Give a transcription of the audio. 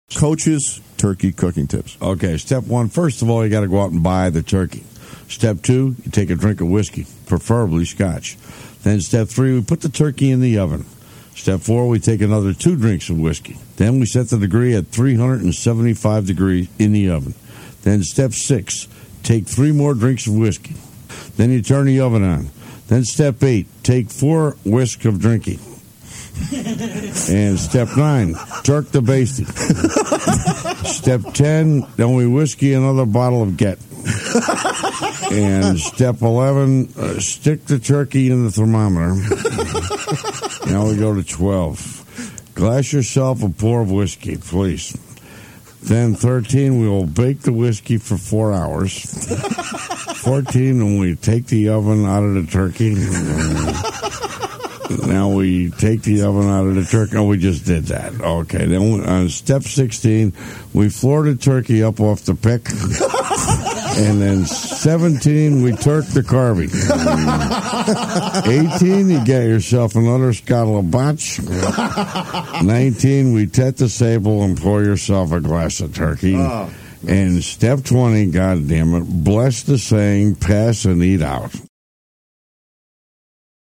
Coach's turkey cooking tips. Okay, step one, first of all, you got to go out and buy the turkey. Step two, you take a drink of whiskey, preferably scotch. Then step three, we put the turkey in the oven. Step four, we take another 2 drinks of whiskey. Then we set the degree at 375 degrees in the oven. Then step 6, take 3 more drinks of whiskey. Then you turn the oven on. Then step 8, take 4 whisks of drinking. And step 9, jerk the basting. Step 10, then we whiskey another bottle of Get. And step 11, stick the turkey in the thermometer. Now we go to 12. Glass yourself a pour of whiskey, please. Then 13, we will bake the whiskey for 4 hours. 14, when we take the oven out of the turkey. Now we take the oven out of the turkey. Oh, we just did that. Okay. Then on step 16, we floor the turkey up off the pick. And then 17, we turk the carving. 18, you get yourself another scuttle of botch. 19, we tet the sable and pour yourself a glass of turkey. And step 20, God damn it, bless the saying, pass and eat out.